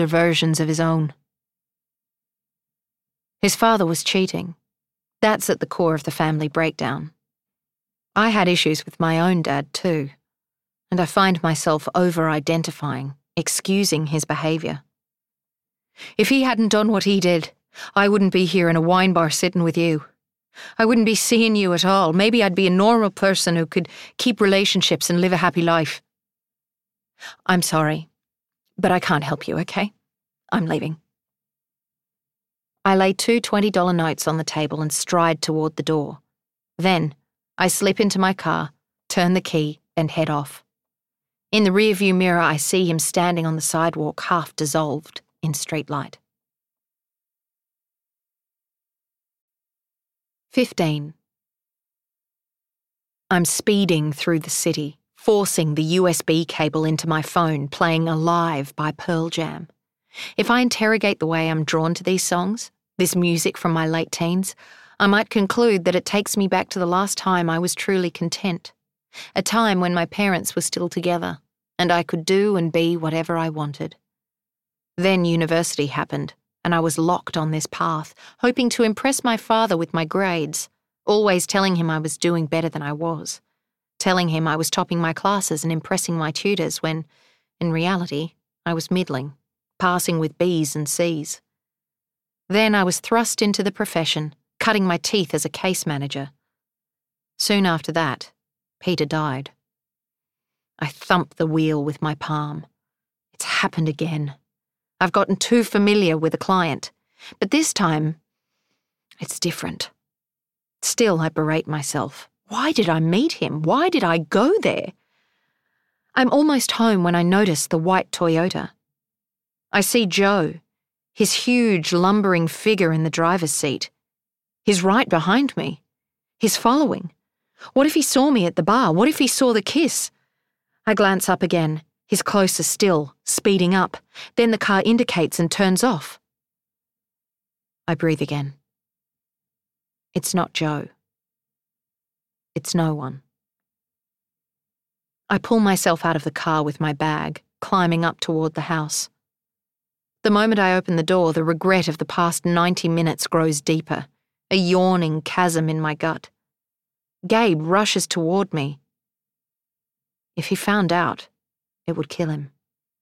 versions of his own. His father was cheating. That's at the core of the family breakdown. I had issues with my own dad too, and I find myself over-identifying, excusing his behaviour. If he hadn't done what he did, I wouldn't be here in a wine bar sitting with you. I wouldn't be seeing you at all. Maybe I'd be a normal person who could keep relationships and live a happy life. I'm sorry, but I can't help you, okay? I'm leaving. I lay two $20 notes on the table and stride toward the door. Then, I slip into my car, turn the key, and head off. In the rearview mirror, I see him standing on the sidewalk, half dissolved in street light. 15. I'm speeding through the city, forcing the USB cable into my phone, playing Alive by Pearl Jam. If I interrogate the way I'm drawn to these songs, this music from my late teens, I might conclude that it takes me back to the last time I was truly content, a time when my parents were still together, and I could do and be whatever I wanted. Then university happened, and I was locked on this path, hoping to impress my father with my grades, always telling him I was doing better than I was, telling him I was topping my classes and impressing my tutors when, in reality, I was middling, passing with B's and C's. Then I was thrust into the profession, cutting my teeth as a case manager. Soon after that, Peter died. I thumped the wheel with my palm. It's happened again. I've gotten too familiar with a client, but this time, it's different. Still, I berate myself. Why did I meet him? Why did I go there? I'm almost home when I notice the white Toyota. I see Joe, his huge, lumbering figure in the driver's seat. He's right behind me. He's following. What if he saw me at the bar? What if he saw the kiss? I glance up again. He's closer still, speeding up. Then the car indicates and turns off. I breathe again. It's not Joe. It's no one. I pull myself out of the car with my bag, climbing up toward the house. The moment I open the door, the regret of the past 90 minutes grows deeper, a yawning chasm in my gut. Gabe rushes toward me. If he found out, it would kill him.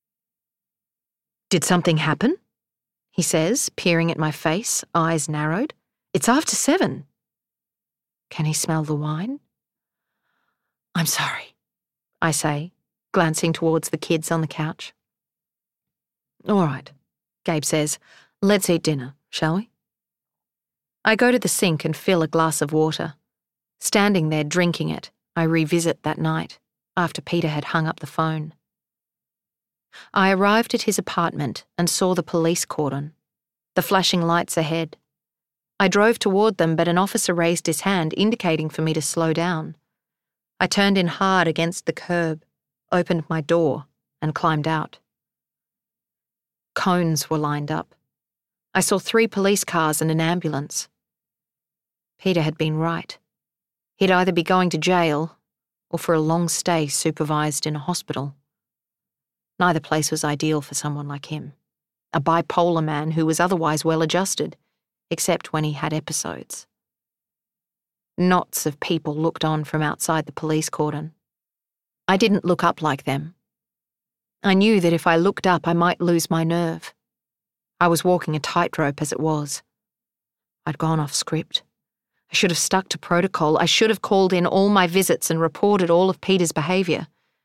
"Did something happen?" he says, peering at my face, eyes narrowed. "It's after 7. Can he smell the wine? "I'm sorry," I say, glancing towards the kids on the couch. "All right," Gabe says. "Let's eat dinner, shall we?" I go to the sink and fill a glass of water. Standing there drinking it, I revisit that night, after Peter had hung up the phone. I arrived at his apartment and saw the police cordon, the flashing lights ahead. I drove toward them, but an officer raised his hand, indicating for me to slow down. I turned in hard against the curb, opened my door, and climbed out. Cones were lined up. I saw 3 police cars and an ambulance. Peter had been right. He'd either be going to jail or for a long stay supervised in a hospital. Neither place was ideal for someone like him, a bipolar man who was otherwise well-adjusted, except when he had episodes. Knots of people looked on from outside the police cordon. I didn't look up like them. I knew that if I looked up, I might lose my nerve. I was walking a tightrope as it was. I'd gone off script. I should have stuck to protocol. I should have called in all my visits and reported all of Peter's behaviour.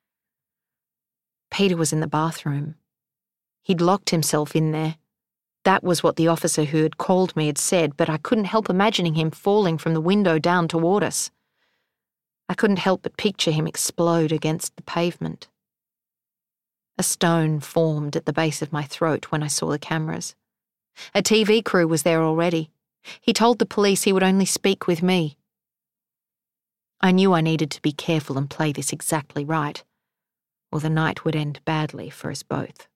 Peter was in the bathroom. He'd locked himself in there. That was what the officer who had called me had said, but I couldn't help imagining him falling from the window down toward us. I couldn't help but picture him explode against the pavement. A stone formed at the base of my throat when I saw the cameras. A TV crew was there already. He told the police he would only speak with me. I knew I needed to be careful and play this exactly right, or the night would end badly for us both.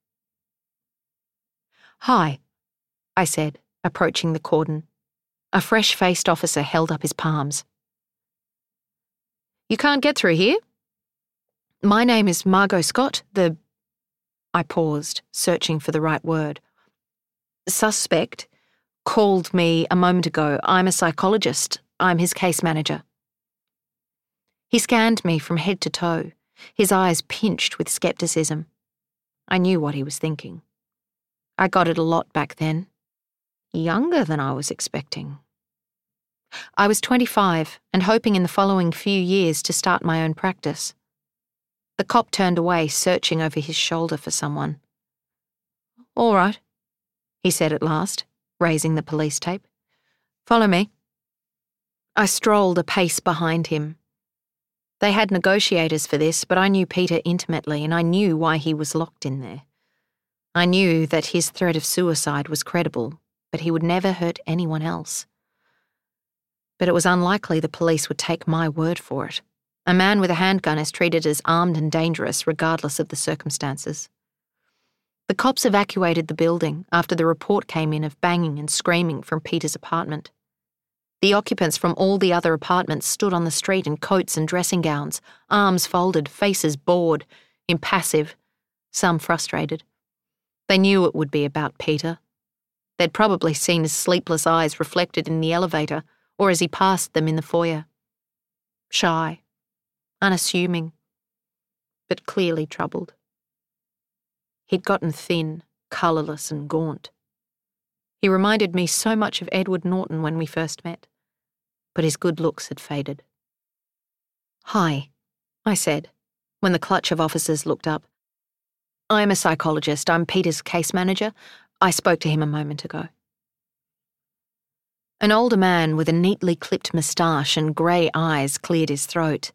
"Hi," I said, approaching the cordon. A fresh-faced officer held up his palms. "You can't get through here? My name is Margot Scott, I paused, searching for the right word. Suspect called me a moment ago. I'm a psychologist. I'm his case manager. He scanned me from head to toe, his eyes pinched with skepticism. I knew what he was thinking. I got it a lot back then. Younger than I was expecting. I was 25 and hoping in the following few years to start my own practice. The cop turned away, searching over his shoulder for someone. All right, he said at last, raising the police tape. Follow me. I strolled a pace behind him. They had negotiators for this, but I knew Peter intimately and I knew why he was locked in there. I knew that his threat of suicide was credible, but he would never hurt anyone else. But it was unlikely the police would take my word for it. A man with a handgun is treated as armed and dangerous regardless of the circumstances. The cops evacuated the building after the report came in of banging and screaming from Peter's apartment. The occupants from all the other apartments stood on the street in coats and dressing gowns, arms folded, faces bored, impassive, some frustrated. They knew it would be about Peter. They'd probably seen his sleepless eyes reflected in the elevator or as he passed them in the foyer. Shy, unassuming, but clearly troubled. He'd gotten thin, colourless and gaunt. He reminded me so much of Edward Norton when we first met, but his good looks had faded. Hi, I said, when the clutch of officers looked up. I'm a psychologist. I'm Peter's case manager. I spoke to him a moment ago. An older man with a neatly clipped moustache and grey eyes cleared his throat.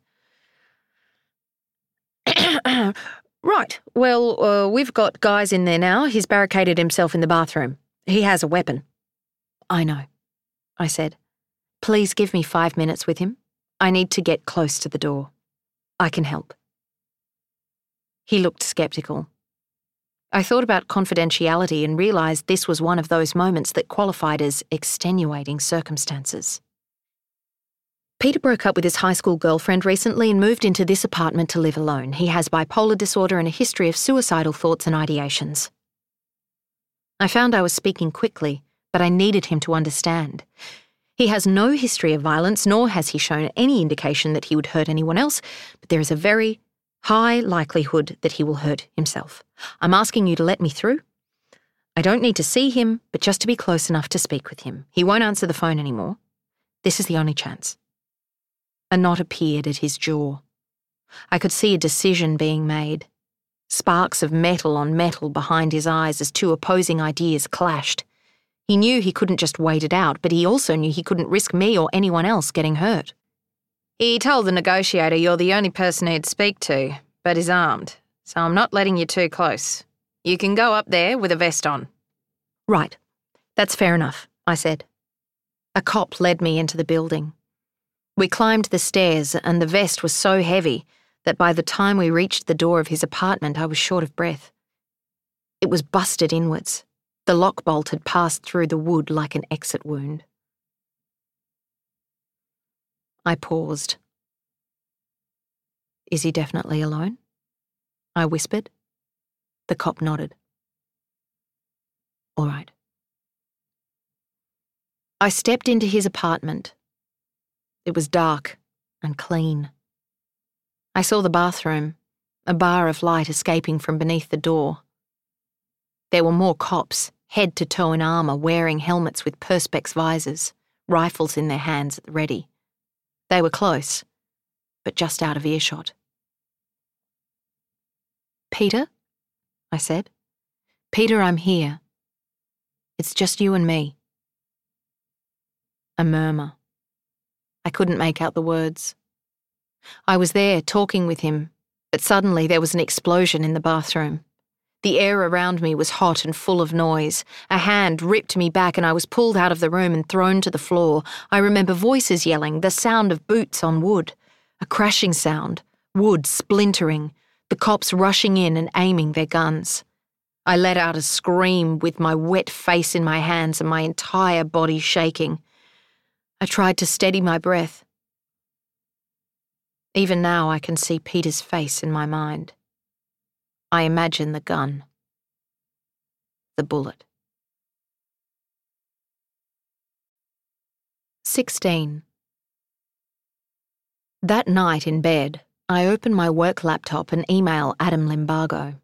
Right, well, we've got guys in there now. He's barricaded himself in the bathroom. He has a weapon. I know, I said. Please give me 5 minutes with him. I need to get close to the door. I can help. He looked sceptical. I thought about confidentiality and realised this was one of those moments that qualified as extenuating circumstances. Peter broke up with his high school girlfriend recently and moved into this apartment to live alone. He has bipolar disorder and a history of suicidal thoughts and ideations. I found I was speaking quickly, but I needed him to understand. He has no history of violence, nor has he shown any indication that he would hurt anyone else, but there is a very high likelihood that he will hurt himself. I'm asking you to let me through. I don't need to see him, but just to be close enough to speak with him. He won't answer the phone anymore. This is the only chance. A knot appeared at his jaw. I could see a decision being made. Sparks of metal on metal behind his eyes as two opposing ideas clashed. He knew he couldn't just wait it out, but he also knew he couldn't risk me or anyone else getting hurt. He told the negotiator you're the only person he'd speak to, but is armed, so I'm not letting you too close. You can go up there with a vest on. Right. That's fair enough, I said. A cop led me into the building. We climbed the stairs, and the vest was so heavy that by the time we reached the door of his apartment, I was short of breath. It was busted inwards. The lock bolt had passed through the wood like an exit wound. I paused. Is he definitely alone? I whispered. The cop nodded. All right. I stepped into his apartment. It was dark and clean. I saw the bathroom, a bar of light escaping from beneath the door. There were more cops, head to toe in armour, wearing helmets with perspex visors, rifles in their hands at the ready. They were close, but just out of earshot. Peter? I said. Peter, I'm here. It's just you and me. A murmur. I couldn't make out the words. I was there talking with him, but suddenly there was an explosion in the bathroom. The air around me was hot and full of noise. A hand ripped me back and I was pulled out of the room and thrown to the floor. I remember voices yelling, the sound of boots on wood, a crashing sound, wood splintering, the cops rushing in and aiming their guns. I let out a scream with my wet face in my hands and my entire body shaking. I tried to steady my breath. Even now I can see Peter's face in my mind. I imagine the gun. the bullet. 16. That night in bed, I open my work laptop and email Adam Limbago.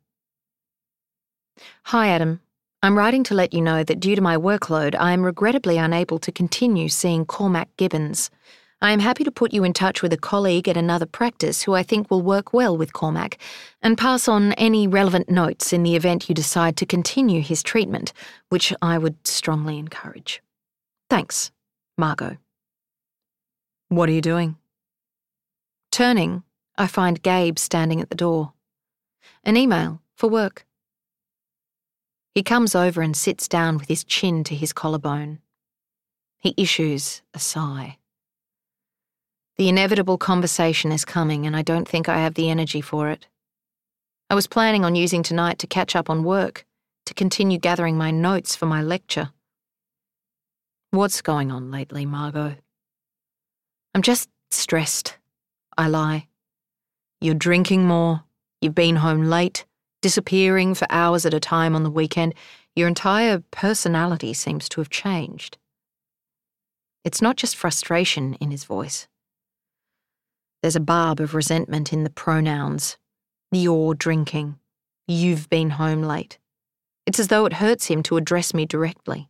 Hi Adam, I'm writing to let you know that due to my workload, I am regrettably unable to continue seeing Cormac Gibbons. I am happy to put you in touch with a colleague at another practice who I think will work well with Cormac and pass on any relevant notes in the event you decide to continue his treatment, which I would strongly encourage. Thanks, Margot. What are you doing? Turning, I find Gabe standing at the door. An email for work. He comes over and sits down with his chin to his collarbone. He issues a sigh. The inevitable conversation is coming and I don't think I have the energy for it. I was planning on using tonight to catch up on work, to continue gathering my notes for my lecture. What's going on lately, Margot? I'm just stressed. I lie. You're drinking more, you've been home late, disappearing for hours at a time on the weekend. Your entire personality seems to have changed. It's not just frustration in his voice. There's a barb of resentment in the pronouns. You're drinking. You've been home late. It's as though it hurts him to address me directly.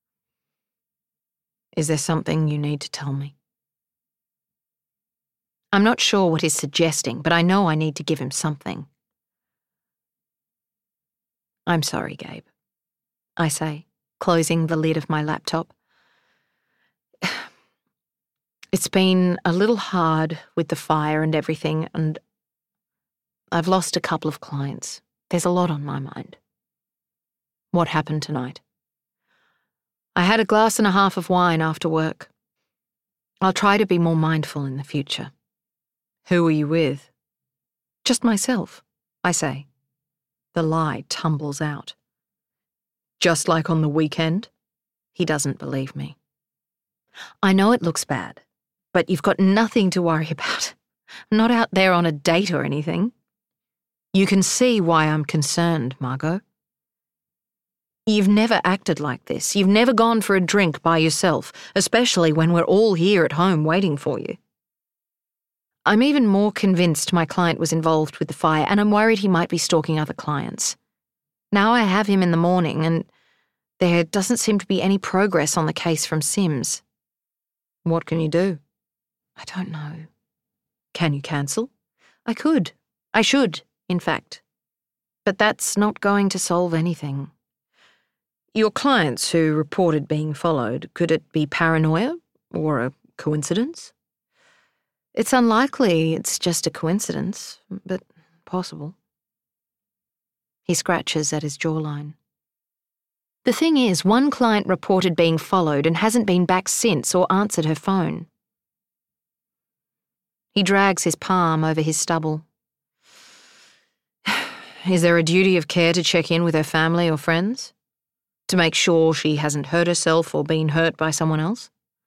Is there something you need to tell me? I'm not sure what he's suggesting, but I know I need to give him something. I'm sorry, Gabe, I say, closing the lid of my laptop. It's been a little hard with the fire and everything, and I've lost a couple of clients. There's a lot on my mind. What happened tonight? I had a glass and a half of wine after work. I'll try to be more mindful in the future. Who were you with? Just myself, I say. The lie tumbles out. Just like on the weekend? He doesn't believe me. I know it looks bad, but you've got nothing to worry about. I'm not out there on a date or anything. You can see why I'm concerned, Margot. You've never acted like this. You've never gone for a drink by yourself, especially when we're all here at home waiting for you. I'm even more convinced my client was involved with the fire, and I'm worried he might be stalking other clients. Now I have him in the morning, and there doesn't seem to be any progress on the case from Sims. What can you do? I don't know. Can you cancel? I could. I should, in fact. But that's not going to solve anything. Your clients who reported being followed, could it be paranoia or a coincidence? It's unlikely it's just a coincidence, but possible. He scratches at his jawline. The thing is, one client reported being followed and hasn't been back since or answered her phone. He drags his palm over his stubble. Is there a duty of care to check in with her family or friends? To make sure she hasn't hurt herself or been hurt by someone else?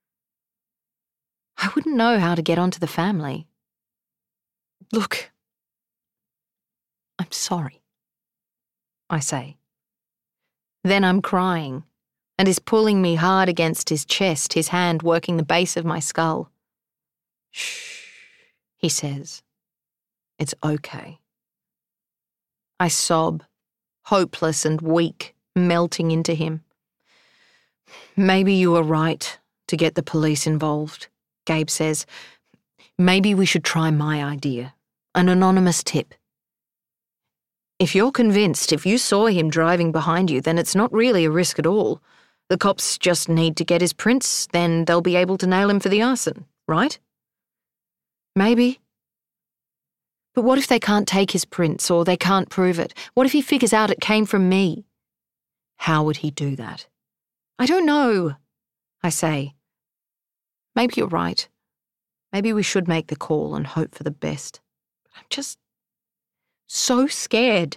I wouldn't know how to get onto the family. Look, I'm sorry, I say. Then I'm crying, and he's pulling me hard against his chest, his hand working the base of my skull. Shh, he says. It's okay. I sob, hopeless and weak, melting into him. Maybe you were right to get the police involved, Gabe says. Maybe we should try my idea, an anonymous tip. If you're convinced if you saw him driving behind you, then it's not really a risk at all. The cops just need to get his prints, then they'll be able to nail him for the arson, right? Maybe. But what if they can't take his prints or they can't prove it? What if he figures out it came from me? How would he do that? I don't know, I say. Maybe you're right. Maybe we should make the call and hope for the best. But I'm just so scared.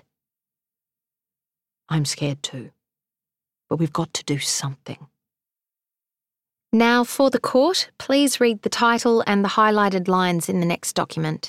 I'm scared too. But we've got to do something. Now for the court, please read the title and the highlighted lines in the next document.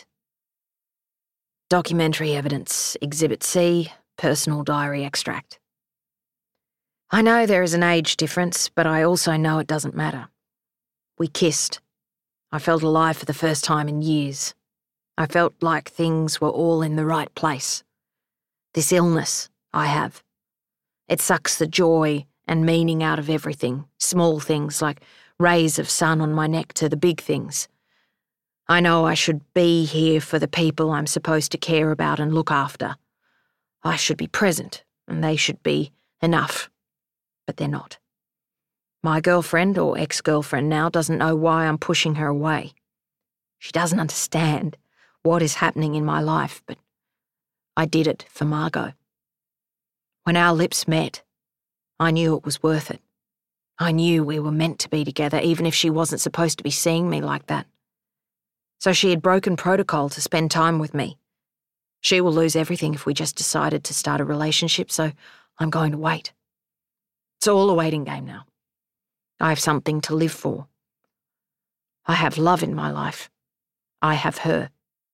Documentary evidence, Exhibit C, personal diary extract. I know there is an age difference, but I also know it doesn't matter. We kissed. I felt alive for the first time in years. I felt like things were all in the right place. This illness I have, it sucks the joy and meaning out of everything, small things like rays of sun on my neck to the big things. I know I should be here for the people I'm supposed to care about and look after. I should be present, and they should be enough. But they're not. My girlfriend, or ex-girlfriend now, doesn't know why I'm pushing her away. She doesn't understand what is happening in my life, but I did it for Margot. When our lips met, I knew it was worth it. I knew we were meant to be together, even if she wasn't supposed to be seeing me like that. So she had broken protocol to spend time with me. She will lose everything if we just decided to start a relationship, so I'm going to wait. It's all a waiting game now. I have something to live for. I have love in my life. I have her.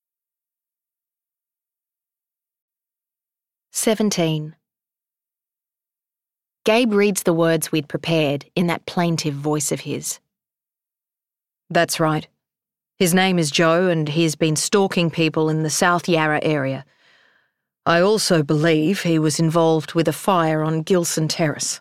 17. Gabe reads the words we'd prepared in that plaintive voice of his. That's right. His name is Joe, and he has been stalking people in the South Yarra area. I also believe he was involved with a fire on Gilson Terrace.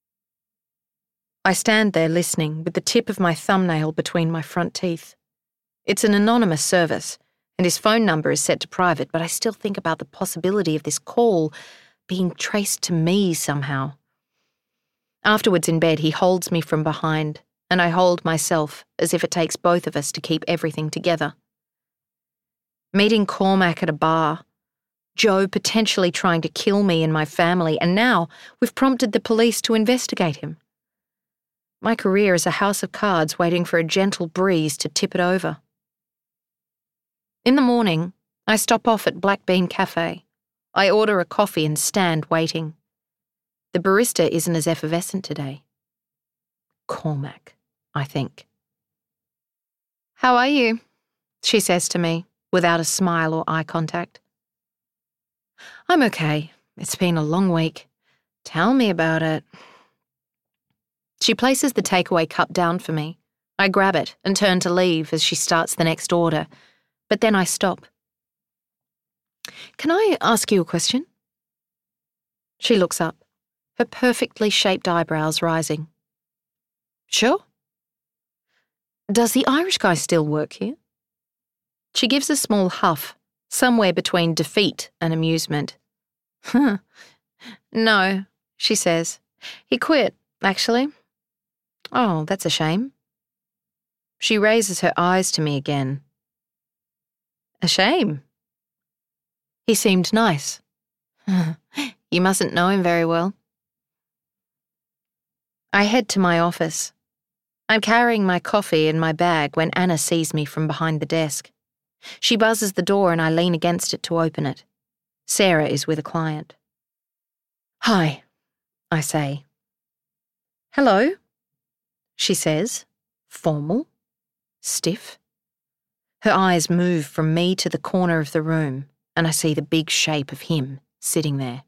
I stand there listening with the tip of my thumbnail between my front teeth. It's an anonymous service, and his phone number is set to private, but I still think about the possibility of this call being traced to me somehow. Afterwards in bed, he holds me from behind, and I hold myself as if it takes both of us to keep everything together. Meeting Cormac at a bar, Joe potentially trying to kill me and my family, and now we've prompted the police to investigate him. My career is a house of cards waiting for a gentle breeze to tip it over. In the morning, I stop off at Black Bean Cafe. I order a coffee and stand waiting. The barista isn't as effervescent today. Cormac, I think. How are you? She says to me, without a smile or eye contact. I'm okay. It's been a long week. Tell me about it. She places the takeaway cup down for me. I grab it and turn to leave as she starts the next order, but then I stop. Can I ask you a question? She looks up, her perfectly shaped eyebrows rising. Sure. Does the Irish guy still work here? She gives a small huff, somewhere between defeat and amusement. No, she says. He quit, actually. Oh, that's a shame. She raises her eyes to me again. A shame? He seemed nice. You mustn't know him very well. I head to my office. I'm carrying my coffee in my bag when Anna sees me from behind the desk. She buzzes the door and I lean against it to open it. Sarah is with a client. Hi, I say. Hello, she says, formal, stiff. Her eyes move from me to the corner of the room, and I see the big shape of him sitting there.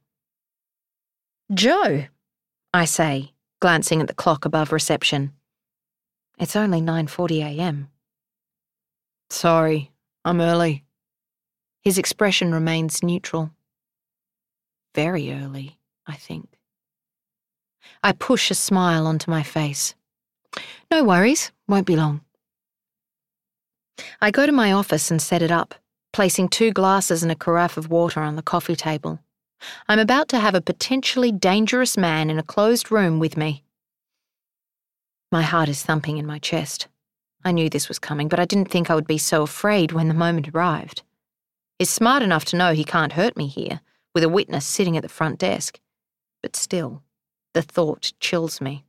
Joe, I say, glancing at the clock above reception. It's only 9:40 a.m. Sorry, I'm early. His expression remains neutral. Very early, I think. I push a smile onto my face. No worries, won't be long. I go to my office and set it up, placing 2 glasses and a carafe of water on the coffee table. I'm about to have a potentially dangerous man in a closed room with me. My heart is thumping in my chest. I knew this was coming, but I didn't think I would be so afraid when the moment arrived. He's smart enough to know he can't hurt me here, with a witness sitting at the front desk. But still, the thought chills me.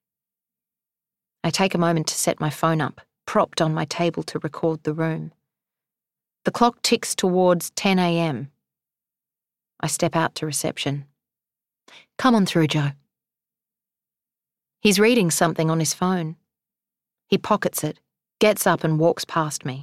I take a moment to set my phone up, propped on my table to record the room. The clock ticks towards 10 a.m. I step out to reception. Come on through, Joe. He's reading something on his phone. He pockets it, gets up and walks past me.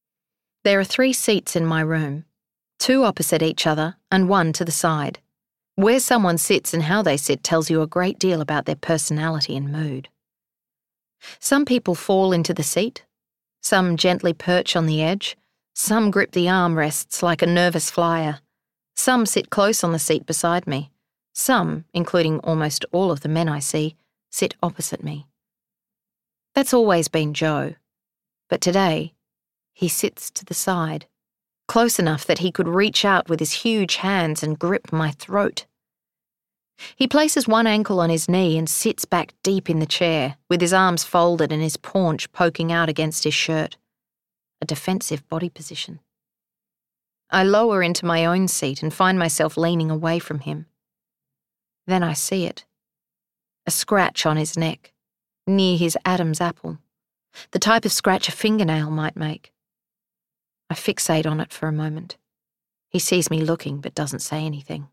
There are 3 seats in my room, 2 opposite each other and 1 to the side. Where someone sits and how they sit tells you a great deal about their personality and mood. Some people fall into the seat, some gently perch on the edge, some grip the armrests like a nervous flyer, some sit close on the seat beside me, some, including almost all of the men I see, sit opposite me. That's always been Joe, but today he sits to the side, close enough that he could reach out with his huge hands and grip my throat. He places one ankle on his knee and sits back deep in the chair, with his arms folded and his paunch poking out against his shirt. A defensive body position. I lower into my own seat and find myself leaning away from him. Then I see it. A scratch on his neck, near his Adam's apple, the type of scratch a fingernail might make. I fixate on it for a moment. He sees me looking but doesn't say anything.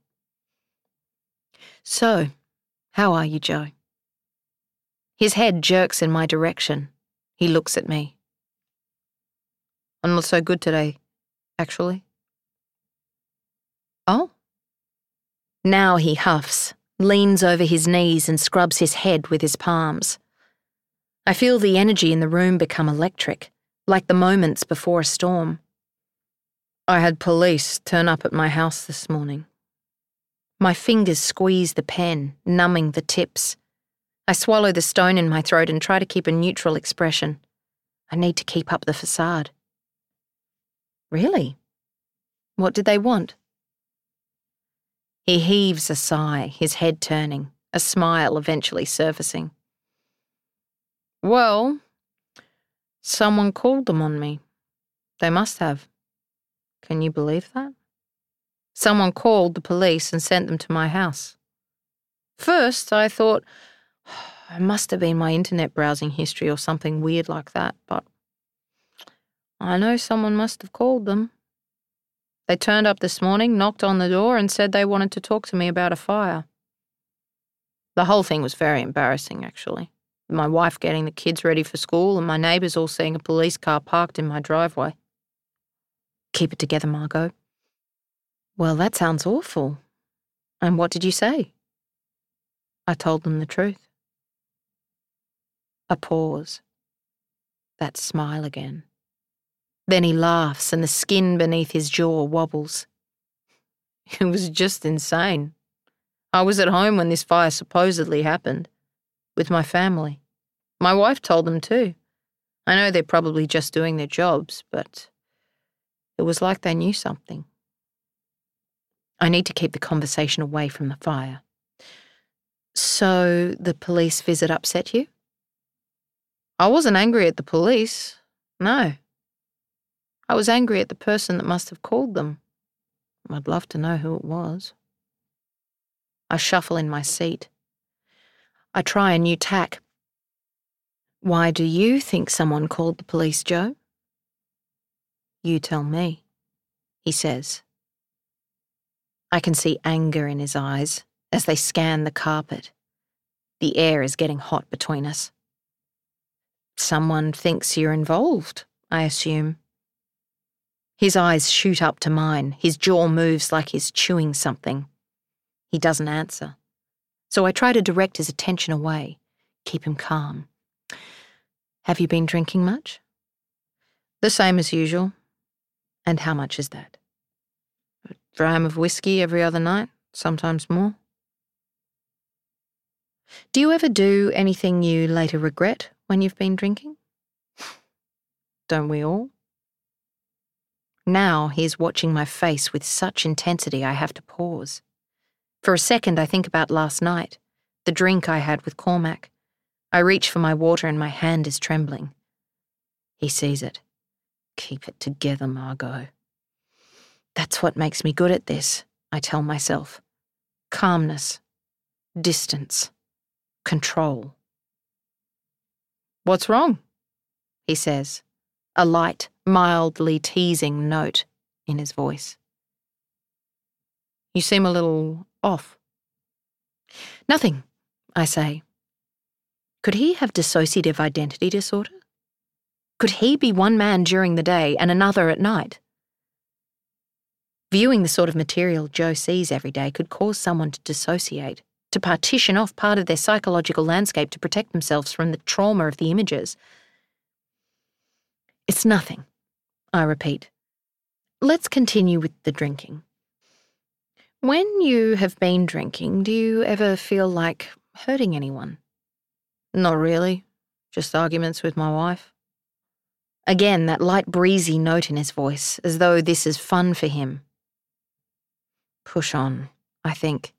So, how are you, Joe? His head jerks in my direction. He looks at me. I'm not so good today, actually. Oh? Now he huffs, leans over his knees and scrubs his head with his palms. I feel the energy in the room become electric, like the moments before a storm. I had police turn up at my house this morning. My fingers squeeze the pen, numbing the tips. I swallow the stone in my throat and try to keep a neutral expression. I need to keep up the facade. Really? What did they want? He heaves a sigh, his head turning, a smile eventually surfacing. Well, someone called them on me. They must have. Can you believe that? Someone called the police and sent them to my house. First, I thought, it must have been my internet browsing history or something weird like that, but I know someone must have called them. They turned up this morning, knocked on the door, and said they wanted to talk to me about a fire. The whole thing was very embarrassing, actually. My wife getting the kids ready for school and my neighbours all seeing a police car parked in my driveway. Keep it together, Margot. Well, that sounds awful. And what did you say? I told them the truth. A pause. That smile again. Then he laughs and the skin beneath his jaw wobbles. It was just insane. I was at home when this fire supposedly happened, with my family. My wife told them too. I know they're probably just doing their jobs, but it was like they knew something. I need to keep the conversation away from the fire. So the police visit upset you? I wasn't angry at the police. No. I was angry at the person that must have called them. I'd love to know who it was. I shuffle in my seat. I try a new tack. Why do you think someone called the police, Joe? You tell me, he says. I can see anger in his eyes as they scan the carpet. The air is getting hot between us. Someone thinks you're involved, I assume. His eyes shoot up to mine, his jaw moves like he's chewing something. He doesn't answer, so I try to direct his attention away, keep him calm. Have you been drinking much? The same as usual. And how much is that? A dram of whiskey every other night, sometimes more. Do you ever do anything you later regret when you've been drinking? Don't we all? Now he's watching my face with such intensity I have to pause. For a second I think about last night, the drink I had with Cormac. I reach for my water and my hand is trembling. He sees it. Keep it together, Margot. That's what makes me good at this, I tell myself. Calmness, distance, control. What's wrong? He says, a light, mildly teasing note in his voice. You seem a little off. Nothing, I say. Could he have dissociative identity disorder? Could he be one man during the day and another at night? Viewing the sort of material Joe sees every day could cause someone to dissociate, to partition off part of their psychological landscape to protect themselves from the trauma of the images. It's nothing, I repeat. Let's continue with the drinking. When you have been drinking, do you ever feel like hurting anyone? Not really. Just arguments with my wife. Again, that light breezy note in his voice, as though this is fun for him. Push on, I think.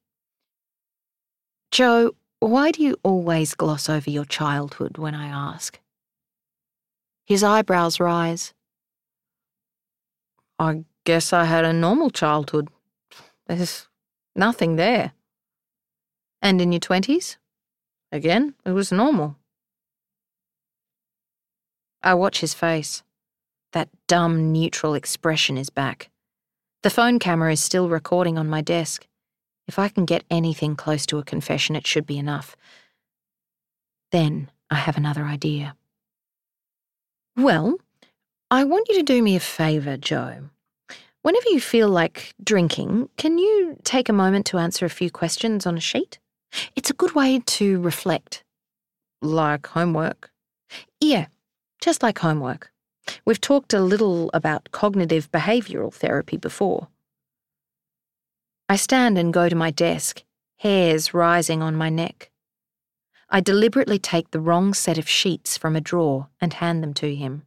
Joe, why do you always gloss over your childhood when I ask? His eyebrows rise. I guess I had a normal childhood. There's nothing there. And in your 20s? Again, it was normal. I watch his face. That dumb, neutral expression is back. The phone camera is still recording on my desk. If I can get anything close to a confession, it should be enough. Then I have another idea. Well, I want you to do me a favour, Joe. Whenever you feel like drinking, can you take a moment to answer a few questions on a sheet? It's a good way to reflect. Like homework? Yeah, just like homework. We've talked a little about cognitive behavioural therapy before. I stand and go to my desk, hairs rising on my neck. I deliberately take the wrong set of sheets from a drawer and hand them to him.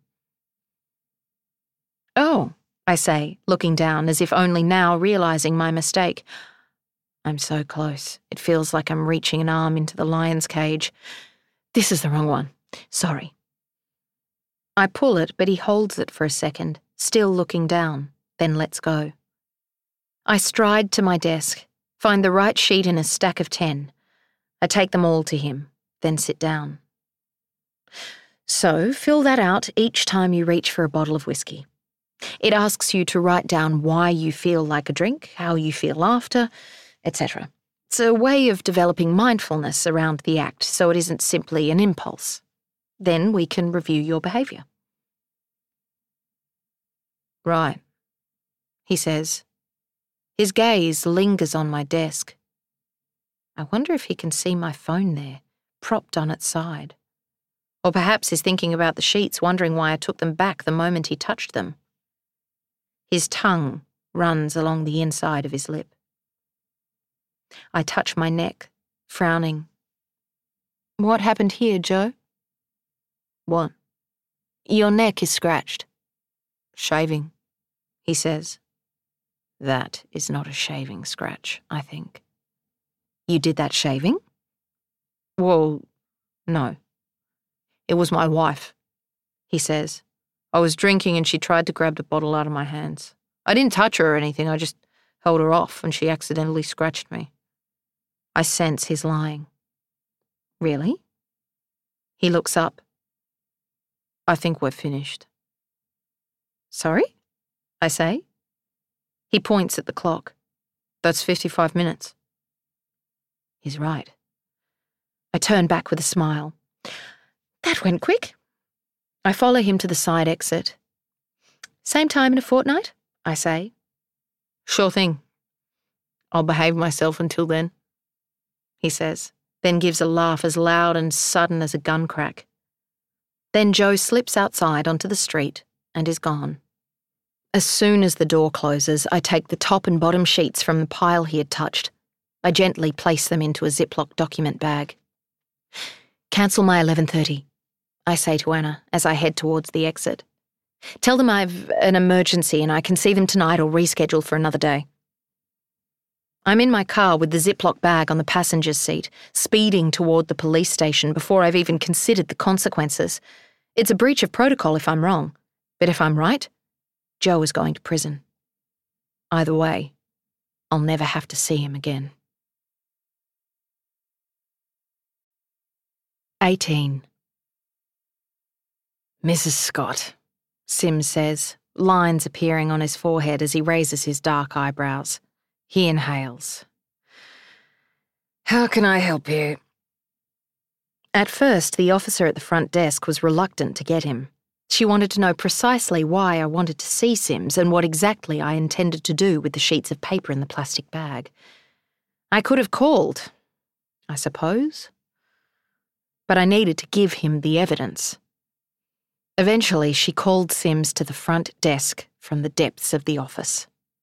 Oh, I say, looking down as if only now realising my mistake. I'm so close. It feels like I'm reaching an arm into the lion's cage. This is the wrong one. Sorry. I pull it, but he holds it for a second, still looking down, then lets go. I stride to my desk, find the right sheet in a stack of 10. I take them all to him, then sit down. So, fill that out each time you reach for a bottle of whiskey. It asks you to write down why you feel like a drink, how you feel after, etc. It's a way of developing mindfulness around the act so it isn't simply an impulse. Then we can review your behaviour. Right, he says. His gaze lingers on my desk. I wonder if he can see my phone there, propped on its side. Or perhaps he's thinking about the sheets, wondering why I took them back the moment he touched them. His tongue runs along the inside of his lip. I touch my neck, frowning. What happened here, Joe? What? Your neck is scratched. Shaving, he says. That is not a shaving scratch, I think. You did that shaving? Well, no. It was my wife, he says. I was drinking and she tried to grab the bottle out of my hands. I didn't touch her or anything, I just held her off and she accidentally scratched me. I sense he's lying. Really? He looks up. I think we're finished. Sorry? I say. He points at the clock. That's 55 minutes. He's right. I turn back with a smile. That went quick. I follow him to the side exit. Same time in a fortnight? I say. Sure thing. I'll behave myself until then, he says, then gives a laugh as loud and sudden as a gun crack. Then Joe slips outside onto the street and is gone. As soon as the door closes, I take the top and bottom sheets from the pile he had touched. I gently place them into a Ziploc document bag. Cancel my 11:30, I say to Anna as I head towards the exit. Tell them I've an emergency and I can see them tonight or reschedule for another day. I'm in my car with the Ziploc bag on the passenger's seat, speeding toward the police station before I've even considered the consequences. It's a breach of protocol if I'm wrong, but if I'm right, Joe is going to prison. Either way, I'll never have to see him again. 18. Mrs. Scott, Sims says, lines appearing on his forehead as he raises his dark eyebrows. He inhales. How can I help you? At first, the officer at the front desk was reluctant to get him. She wanted to know precisely why I wanted to see Sims and what exactly I intended to do with the sheets of paper in the plastic bag. I could have called, I suppose, but I needed to give him the evidence. Eventually, she called Sims to the front desk from the depths of the office.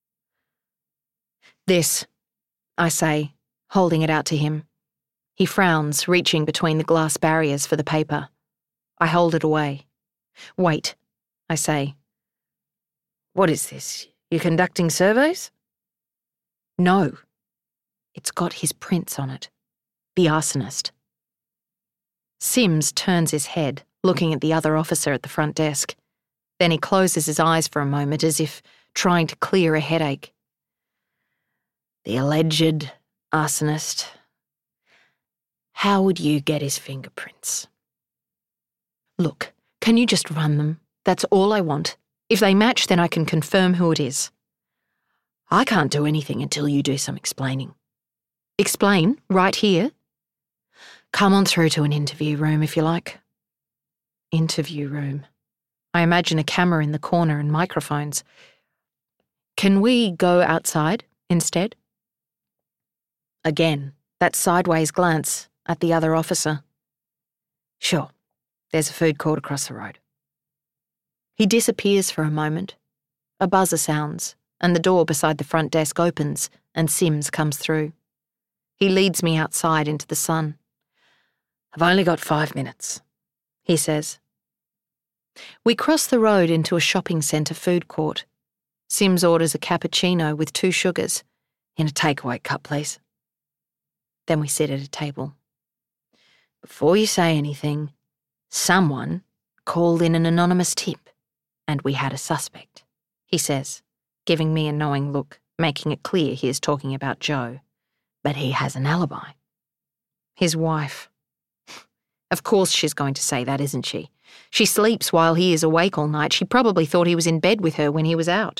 "This," I say, holding it out to him. He frowns, reaching between the glass barriers for the paper. I hold it away. "Wait," I say. "What is this? You're conducting surveys?" "No. It's got his prints on it. The arsonist." Sims turns his head, looking at the other officer at the front desk. Then he closes his eyes for a moment as if trying to clear a headache. "The alleged arsonist. How would you get his fingerprints?" "Look, can you just run them? That's all I want. If they match, then I can confirm who it is." "I can't do anything until you do some explaining." "Explain? Right here?" "Come on through to an interview room if you like." Interview room. I imagine a camera in the corner and microphones. "Can we go outside instead?" Again, that sideways glance at the other officer. "Sure. There's a food court across the road." He disappears for a moment. A buzzer sounds, and the door beside the front desk opens, and Sims comes through. He leads me outside into the sun. "I've only got 5 minutes," he says. We cross the road into a shopping centre food court. Sims orders a cappuccino with 2 sugars, in a takeaway cup, please. Then we sit at a table. "Before you say anything, someone called in an anonymous tip, and we had a suspect," he says, giving me a knowing look, making it clear he is talking about Joe. "But he has an alibi." His wife. Of course she's going to say that, isn't she? She sleeps while he is awake all night. She probably thought he was in bed with her when he was out.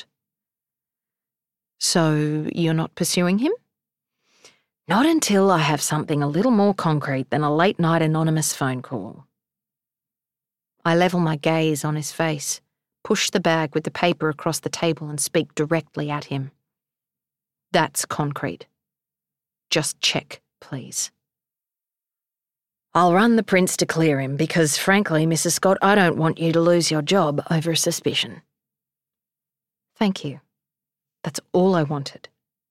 "So you're not pursuing him?" "Not until I have something a little more concrete than a late-night anonymous phone call." I level my gaze on his face, push the bag with the paper across the table and speak directly at him. "That's concrete. Just check, please." "I'll run the prints to clear him because, frankly, Mrs. Scott, I don't want you to lose your job over a suspicion." "Thank you. That's all I wanted."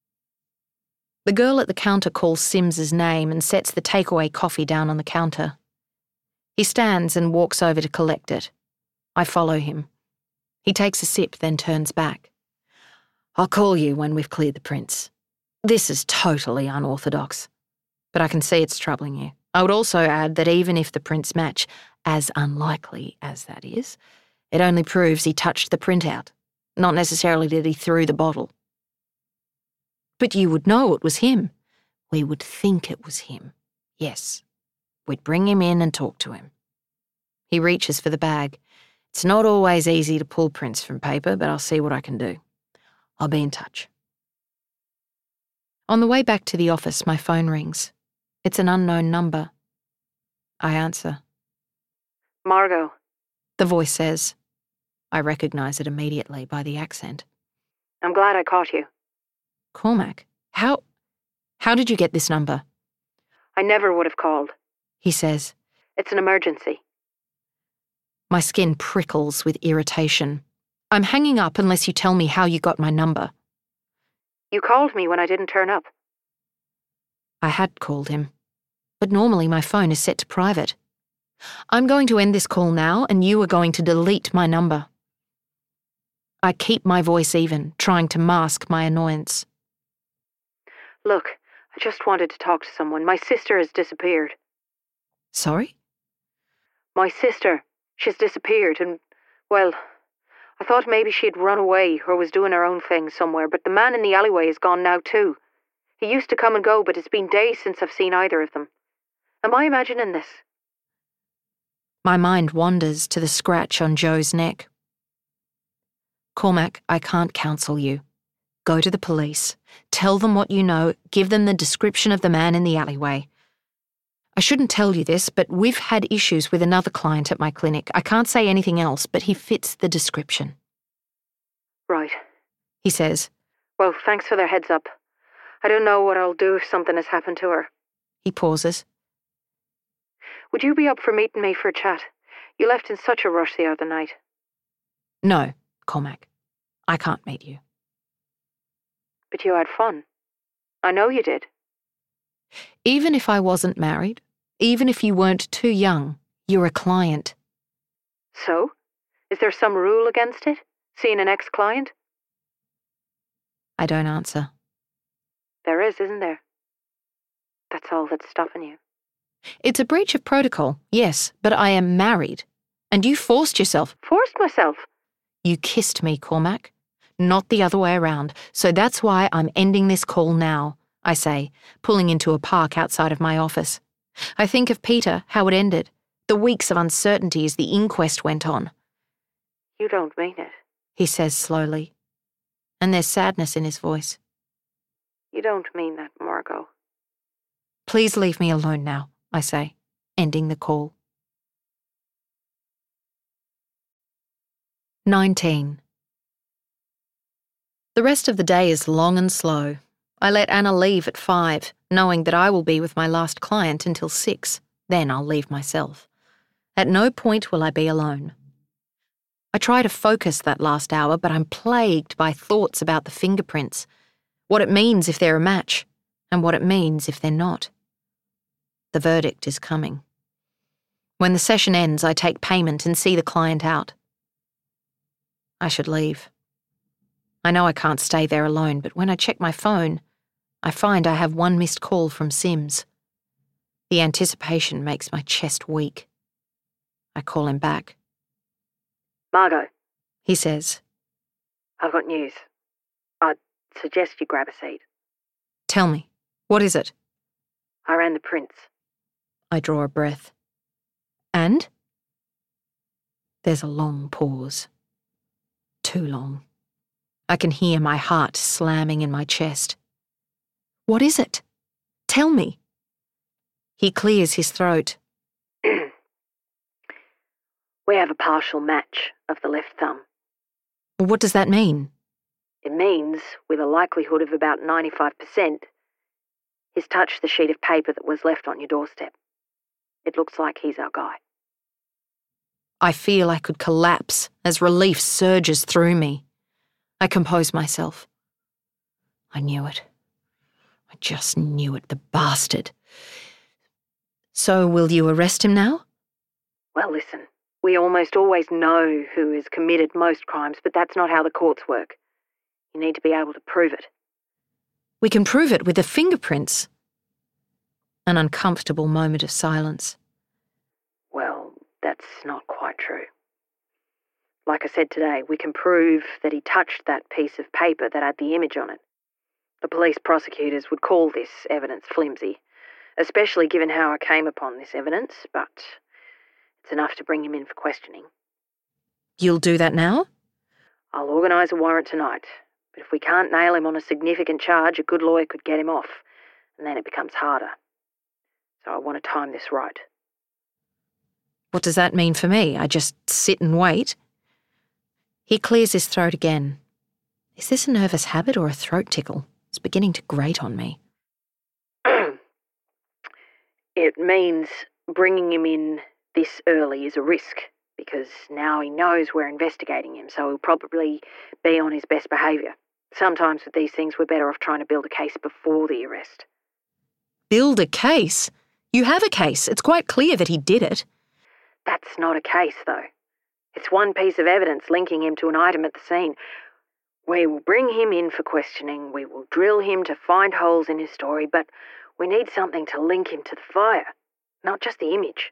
The girl at the counter calls Sims's name and sets the takeaway coffee down on the counter. He stands and walks over to collect it. I follow him. He takes a sip, then turns back. "I'll call you when we've cleared the prints. This is totally unorthodox, but I can see it's troubling you. I would also add that even if the prints match, as unlikely as that is, it only proves he touched the printout, not necessarily that he threw the bottle." "But you would know it was him." "We would think it was him. Yes. We'd bring him in and talk to him." He reaches for the bag. "It's not always easy to pull prints from paper, but I'll see what I can do. I'll be in touch." On the way back to the office, my phone rings. It's an unknown number. I answer. "Margot," the voice says. I recognise it immediately by the accent. "I'm glad I caught you. "Cormac, how did you get this number?" I never would have called. He says. It's an emergency." My skin prickles with irritation. "I'm hanging up unless you tell me how you got my number." "You called me when I didn't turn up." I had called him, but normally my phone is set to private. "I'm going to end this call now, and you are going to delete my number." I keep my voice even, trying to mask my annoyance. "Look, I just wanted to talk to someone. My sister has disappeared." Sorry? "My sister. She's disappeared and, well, I thought maybe she'd run away or was doing her own thing somewhere, but the man in the alleyway is gone now too. He used to come and go, but it's been days since I've seen either of them. Am I imagining this?" My mind wanders to the scratch on Joe's neck. "Cormac, I can't counsel you. Go to the police. Tell them what you know. Give them the description of the man in the alleyway. I shouldn't tell you this, but we've had issues with another client at my clinic. I can't say anything else, but he fits the description. Right. He says. Well, thanks for their heads up. I don't know what I'll do if something has happened to her. He pauses. Would you be up for meeting me for a chat? You left in such a rush the other night. No, Cormac. I can't meet you. But you had fun. I know you did. Even if I wasn't married, even if you weren't too young, you're a client. So? Is there some rule against it? Seeing an ex-client? I don't answer. There is, isn't there? That's all that's stopping you. It's a breach of protocol, yes, but I am married. And you forced yourself. Forced myself? You kissed me, Cormac. Not the other way around. So that's why I'm ending this call now, I say, pulling into a park outside of my office. I think of Peter, how it ended. The weeks of uncertainty as the inquest went on. You don't mean it. He says slowly. And there's sadness in his voice. You don't mean that, Margot. Please leave me alone now, I say, ending the call. 19. The rest of the day is long and slow. I let Anna leave at 5, knowing that I will be with my last client until 6. Then I'll leave myself. At no point will I be alone. I try to focus that last hour, but I'm plagued by thoughts about the fingerprints, what it means if they're a match, and what it means if they're not. The verdict is coming. When the session ends, I take payment and see the client out. I should leave. I know I can't stay there alone, but when I check my phone, I find I have one missed call from Sims. The anticipation makes my chest weak. I call him back. Margot, He says. I've got news. I'd suggest you grab a seat. Tell me, what is it? I ran the prints. I draw a breath. And? There's a long pause. Too long. I can hear my heart slamming in my chest. What is it? Tell me. He clears his throat. We have a partial match of the left thumb. What does that mean? It means, with a likelihood of about 95%, he's touched the sheet of paper that was left on your doorstep. It looks like he's our guy. I feel I could collapse as relief surges through me. I compose myself. I knew it. I just knew it, the bastard. So will you arrest him now? Well, listen, we almost always know who has committed most crimes, but that's not how the courts work. You need to be able to prove it. We can prove it with the fingerprints. An uncomfortable moment of silence. Well, that's not quite true. Like I said today, we can prove that he touched that piece of paper that had the image on it. The police prosecutors would call this evidence flimsy, especially given how I came upon this evidence, but it's enough to bring him in for questioning. You'll do that now? I'll organise a warrant tonight, but if we can't nail him on a significant charge, a good lawyer could get him off, and then it becomes harder. So I want to time this right. What does that mean for me? I just sit and wait? He clears his throat again. Is this a nervous habit or a throat tickle? It's beginning to grate on me. It means bringing him in this early is a risk, because now he knows we're investigating him, so he'll probably be on his best behaviour. Sometimes with these things, we're better off trying to build a case before the arrest. Build a case? You have a case. It's quite clear that he did it. That's not a case, though. It's one piece of evidence linking him to an item at the scene. We will bring him in for questioning, we will drill him to find holes in his story, but we need something to link him to the fire, not just the image.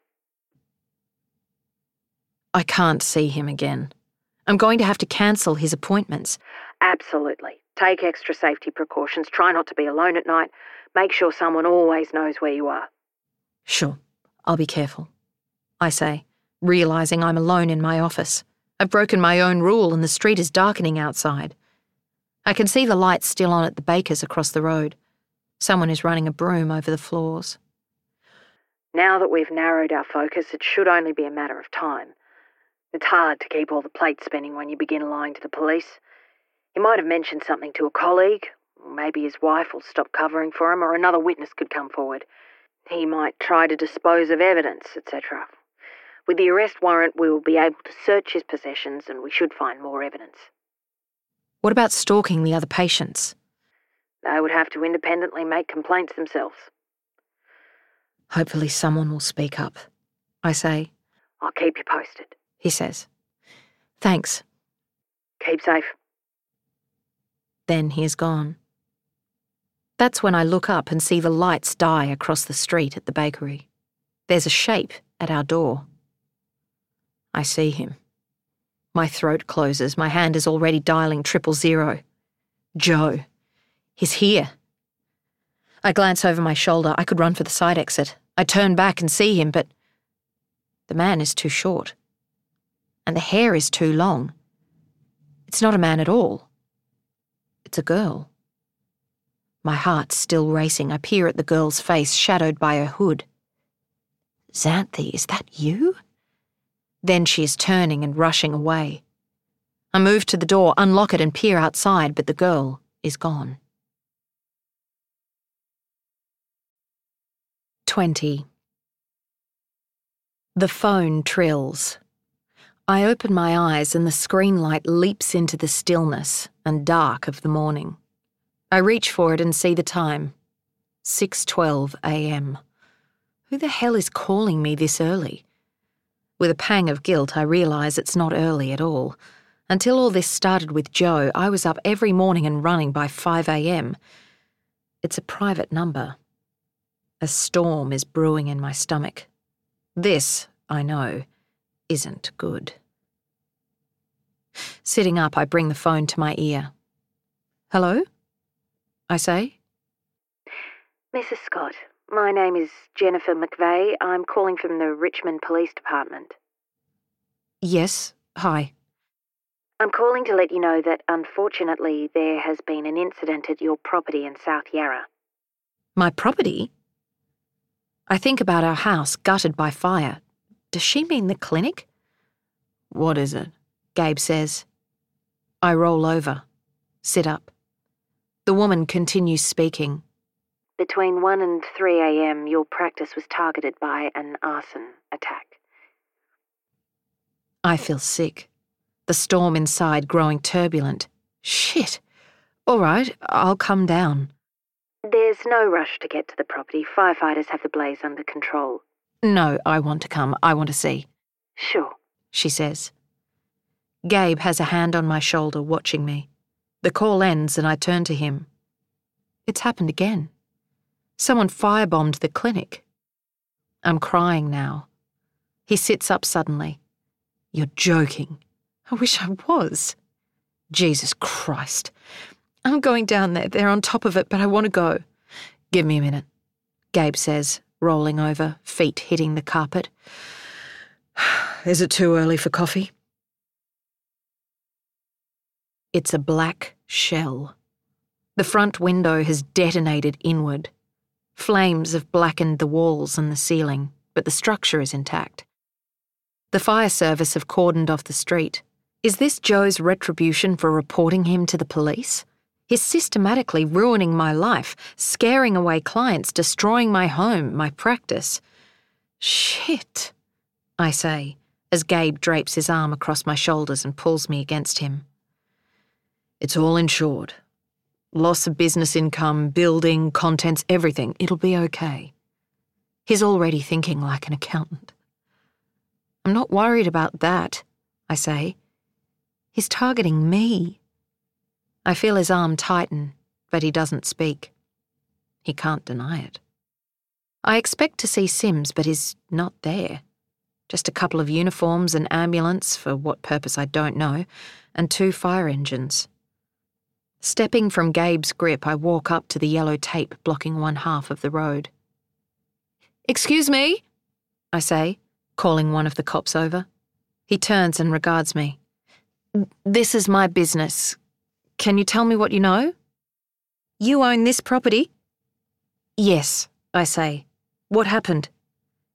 I can't see him again. I'm going to have to cancel his appointments. Absolutely. Take extra safety precautions, try not to be alone at night, make sure someone always knows where you are. Sure, I'll be careful, I say, realising I'm alone in my office. I've broken my own rule and the street is darkening outside. I can see the lights still on at the baker's across the road. Someone is running a broom over the floors. Now that we've narrowed our focus, it should only be a matter of time. It's hard to keep all the plates spinning when you begin lying to the police. He might have mentioned something to a colleague, or maybe his wife will stop covering for him, or another witness could come forward. He might try to dispose of evidence, etc. With the arrest warrant, we will be able to search his possessions and we should find more evidence. What about stalking the other patients? They would have to independently make complaints themselves. Hopefully someone will speak up, I say. I'll keep you posted, he says. Thanks. Keep safe. Then he is gone. That's when I look up and see the lights die across the street at the bakery. There's a shape at our door. I see him. My throat closes. My hand is already dialing 000. Joe. He's here. I glance over my shoulder. I could run for the side exit. I turn back and see him, but the man is too short. And the hair is too long. It's not a man at all. It's a girl. My heart's still racing. I peer at the girl's face, shadowed by her hood. Xanthi, is that you? Then she is turning and rushing away. I move to the door, unlock it and peer outside, but the girl is gone. 20. The phone trills. I open my eyes and the screen light leaps into the stillness and dark of the morning. I reach for it and see the time. 6:12 a.m. Who the hell is calling me this early? With a pang of guilt, I realise it's not early at all. Until all this started with Joe, I was up every morning and running by 5 a.m. It's a private number. A storm is brewing in my stomach. This, I know, isn't good. Sitting up, I bring the phone to my ear. Hello? I say. Mrs. Scott, my name is Jennifer McVeigh. I'm calling from the Richmond Police Department. Yes, hi. I'm calling to let you know that, unfortunately, there has been an incident at your property in South Yarra. My property? I think about our house gutted by fire. Does she mean the clinic? What is it? Gabe says. I roll over, sit up. The woman continues speaking. Between 1 and 3 a.m, your practice was targeted by an arson attack. I feel sick. The storm inside growing turbulent. Shit. All right, I'll come down. There's no rush to get to the property. Firefighters have the blaze under control. No, I want to come. I want to see. Sure, she says. Gabe has a hand on my shoulder, watching me. The call ends and I turn to him. It's happened again. Someone firebombed the clinic. I'm crying now. He sits up suddenly. You're joking. I wish I was. Jesus Christ. I'm going down there. They're on top of it, but I want to go. Give me a minute, Gabe says, rolling over, feet hitting the carpet. Is it too early for coffee? It's a black shell. The front window has detonated inward. Flames have blackened the walls and the ceiling, but the structure is intact. The fire service have cordoned off the street. Is this Joe's retribution for reporting him to the police? He's systematically ruining my life, scaring away clients, destroying my home, my practice. Shit, I say, as Gabe drapes his arm across my shoulders and pulls me against him. It's all insured. Loss of business income, building, contents, everything. It'll be okay. He's already thinking like an accountant. I'm not worried about that, I say. He's targeting me. I feel his arm tighten, but he doesn't speak. He can't deny it. I expect to see Sims, but he's not there. Just a couple of uniforms, an ambulance, for what purpose I don't know, and 2 fire engines. Stepping from Gabe's grip, I walk up to the yellow tape blocking one half of the road. Excuse me, I say, calling one of the cops over. He turns and regards me. This is my business. Can you tell me what you know? You own this property? Yes, I say. What happened?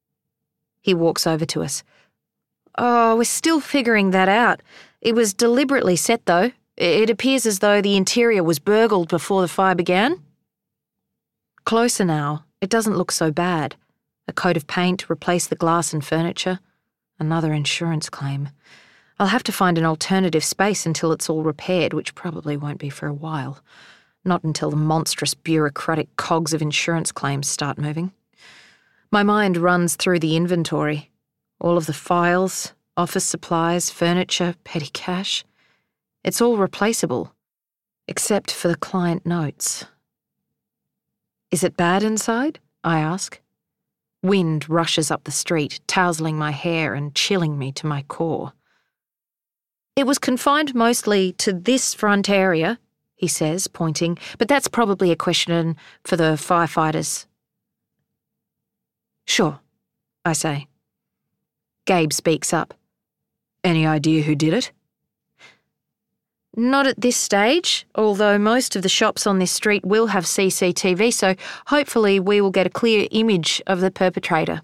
He walks over to us. Oh, we're still figuring that out. It was deliberately set, though. It appears as though the interior was burgled before the fire began. Closer now, it doesn't look so bad. A coat of paint replaced the glass and furniture. Another insurance claim. I'll have to find an alternative space until it's all repaired, which probably won't be for a while. Not until the monstrous bureaucratic cogs of insurance claims start moving. My mind runs through the inventory. All of the files, office supplies, furniture, petty cash. It's all replaceable, except for the client notes. Is it bad inside? I ask. Wind rushes up the street, tousling my hair and chilling me to my core. It was confined mostly to this front area, he says, pointing, but that's probably a question for the firefighters. Sure, I say. Gabe speaks up. Any idea who did it? Not at this stage, although most of the shops on this street will have CCTV, so hopefully we will get a clear image of the perpetrator.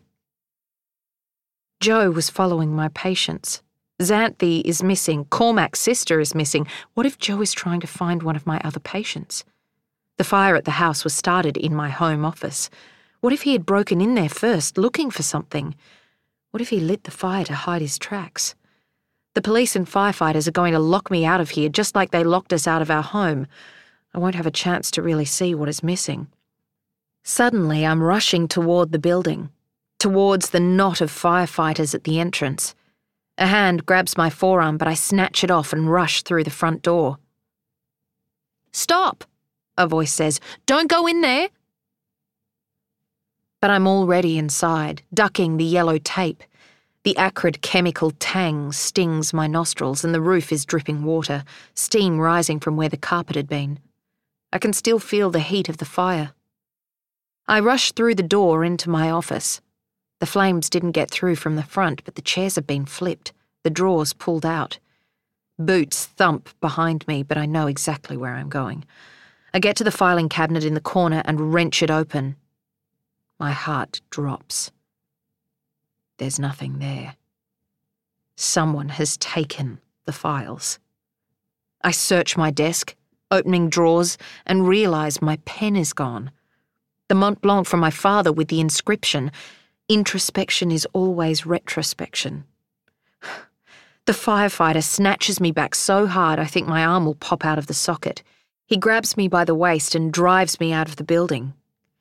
Joe was following my patients. Xanthi is missing. Cormac's sister is missing. What if Joe is trying to find one of my other patients? The fire at the house was started in my home office. What if he had broken in there first, looking for something? What if he lit the fire to hide his tracks? The police and firefighters are going to lock me out of here just like they locked us out of our home. I won't have a chance to really see what is missing. Suddenly, I'm rushing toward the building, towards the knot of firefighters at the entrance. A hand grabs my forearm, but I snatch it off and rush through the front door. Stop, a voice says. Don't go in there. But I'm already inside, ducking the yellow tape. The acrid chemical tang stings my nostrils and the roof is dripping water, steam rising from where the carpet had been. I can still feel the heat of the fire. I rush through the door into my office. The flames didn't get through from the front, but the chairs have been flipped, the drawers pulled out. Boots thump behind me, but I know exactly where I'm going. I get to the filing cabinet in the corner and wrench it open. My heart drops. There's nothing there. Someone has taken the files. I search my desk, opening drawers, and realise my pen is gone. The Mont Blanc from my father with the inscription, "Introspection is always retrospection." The firefighter snatches me back so hard I think my arm will pop out of the socket. He grabs me by the waist and drives me out of the building.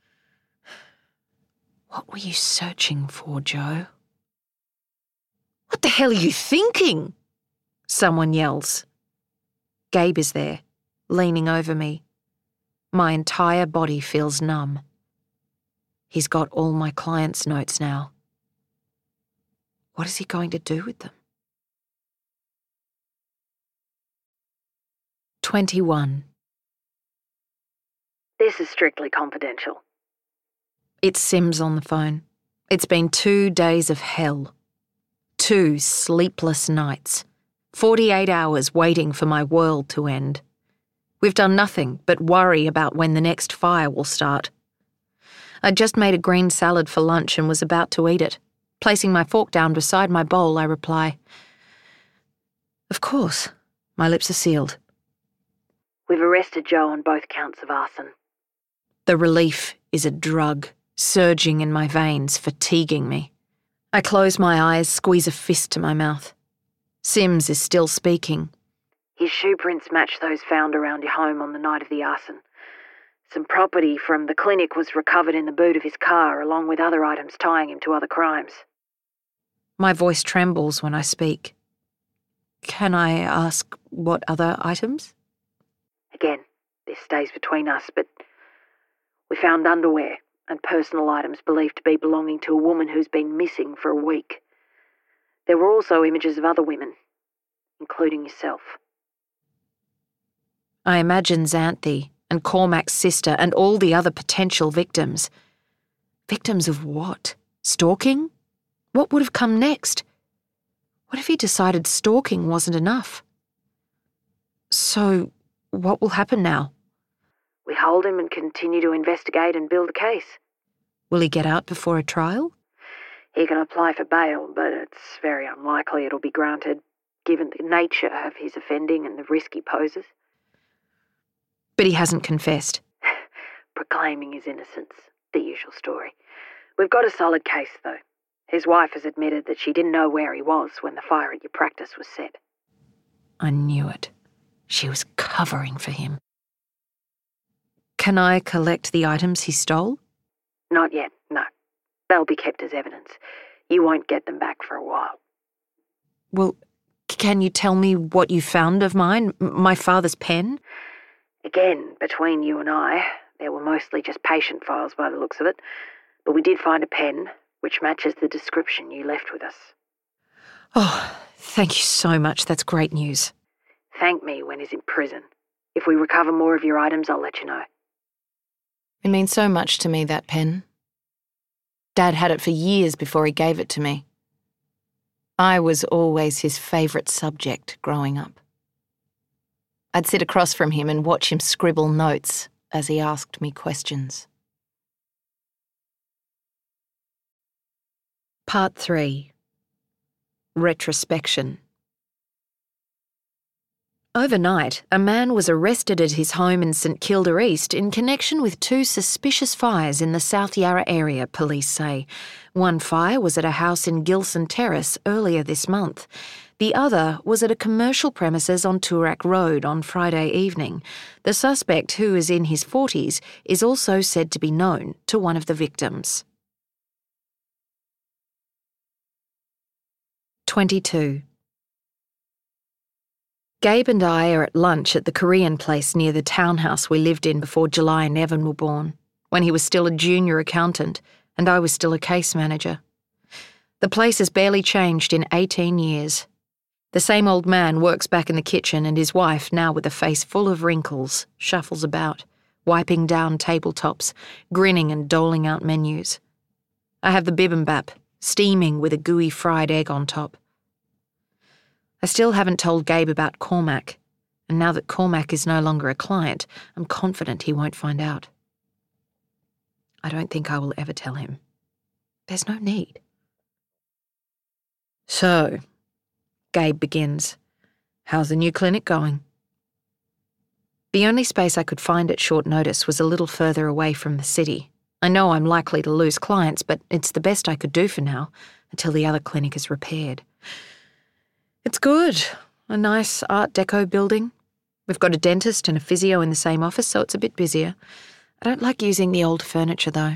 What were you searching for, Joe? What the hell are you thinking? Someone yells. Gabe is there, leaning over me. My entire body feels numb. He's got all my clients' notes now. What is he going to do with them? 21. This is strictly confidential. It's Sims on the phone. It's been 2 days of hell. 2 sleepless nights. 48 hours waiting for my world to end. We've done nothing but worry about when the next fire will start. I'd just made a green salad for lunch and was about to eat it. Placing my fork down beside my bowl, I reply, "Of course." My lips are sealed. We've arrested Joe on both counts of arson. The relief is a drug, surging in my veins, fatiguing me. I close my eyes, squeeze a fist to my mouth. Sims is still speaking. His shoe prints match those found around your home on the night of the arson. Some property from the clinic was recovered in the boot of his car, along with other items tying him to other crimes. My voice trembles when I speak. Can I ask what other items? Again, this stays between us, but we found underwear and personal items believed to be belonging to a woman who's been missing for a week. There were also images of other women, including yourself. I imagine Xanthi and Cormac's sister and all the other potential victims. Victims of what? Stalking? What would have come next? What if he decided stalking wasn't enough? So, what will happen now? We hold him and continue to investigate and build a case. Will he get out before a trial? He can apply for bail, but it's very unlikely it'll be granted, given the nature of his offending and the risk he poses. But he hasn't confessed. Proclaiming his innocence. The usual story. We've got a solid case, though. His wife has admitted that she didn't know where he was when the fire at your practice was set. I knew it. She was covering for him. Can I collect the items he stole? Not yet, no. They'll be kept as evidence. You won't get them back for a while. Well, can you tell me what you found of mine? My father's pen? Again, between you and I, there were mostly just patient files by the looks of it, but we did find a pen which matches the description you left with us. Oh, thank you so much. That's great news. Thank me when he's in prison. If we recover more of your items, I'll let you know. It means so much to me, that pen. Dad had it for years before he gave it to me. I was always his favourite subject growing up. I'd sit across from him and watch him scribble notes as he asked me questions. Part 3. Retrospection. Overnight, a man was arrested at his home in St Kilda East in connection with 2 suspicious fires in the South Yarra area, police say. One fire was at a house in Gilson Terrace earlier this month. The other was at a commercial premises on Toorak Road on Friday evening. The suspect, who is in his 40s, is also said to be known to one of the victims. 22. Gabe and I are at lunch at the Korean place near the townhouse we lived in before July and Evan were born, when he was still a junior accountant and I was still a case manager. The place has barely changed in 18 years. The same old man works back in the kitchen and his wife, now with a face full of wrinkles, shuffles about, wiping down tabletops, grinning and doling out menus. I have the bibimbap, steaming with a gooey fried egg on top. I still haven't told Gabe about Cormac, and now that Cormac is no longer a client, I'm confident he won't find out. I don't think I will ever tell him. There's no need. So, Gabe begins, how's the new clinic going? The only space I could find at short notice was a little further away from the city. I know I'm likely to lose clients, but it's the best I could do for now, until the other clinic is repaired. It's good. A nice Art Deco building. We've got a dentist and a physio in the same office, so it's a bit busier. I don't like using the old furniture, though.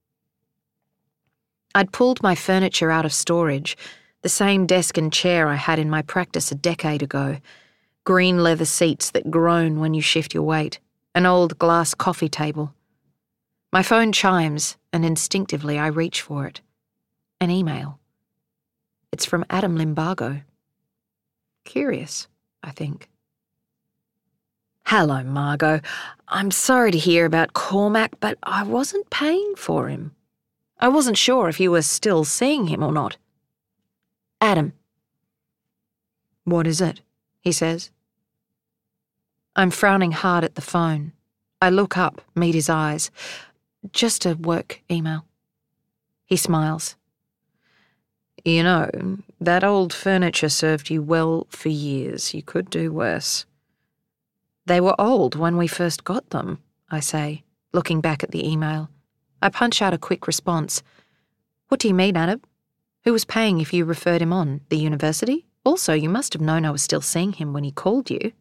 I'd pulled my furniture out of storage, the same desk and chair I had in my practice a decade ago, green leather seats that groan when you shift your weight, an old glass coffee table. My phone chimes, and instinctively I reach for it. An email. It's from Adam Limbago. Curious, I think. Hello, Margot. I'm sorry to hear about Cormac, but I wasn't paying for him. I wasn't sure if you were still seeing him or not. Adam. What is it? He says. I'm frowning hard at the phone. I look up, meet his eyes. Just a work email. He smiles. You know, that old furniture served you well for years. You could do worse. They were old when we first got them, I say, looking back at the email. I punch out a quick response. What do you mean, Adam? Who was paying if you referred him on? The university? Also, you must have known I was still seeing him when he called you.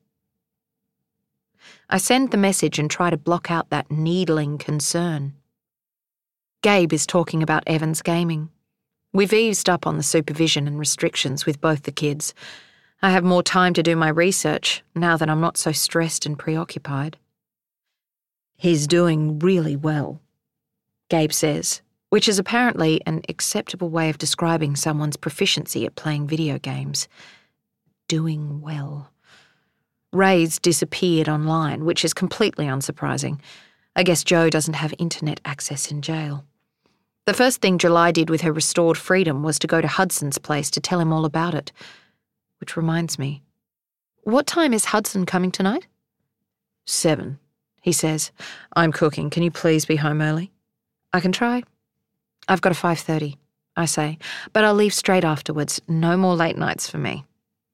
I send the message and try to block out that needling concern. Gabe is talking about Evan's gaming. We've eased up on the supervision and restrictions with both the kids. I have more time to do my research now that I'm not so stressed and preoccupied. He's doing really well, Gabe says, which is apparently an acceptable way of describing someone's proficiency at playing video games. Doing well. Ray's disappeared online, which is completely unsurprising. I guess Joe doesn't have internet access in jail. The first thing July did with her restored freedom was to go to Hudson's place to tell him all about it. Which reminds me, what time is Hudson coming tonight? 7, he says. I'm cooking. Can you please be home early? I can try. I've got a 5:30. I say, but I'll leave straight afterwards. No more late nights for me.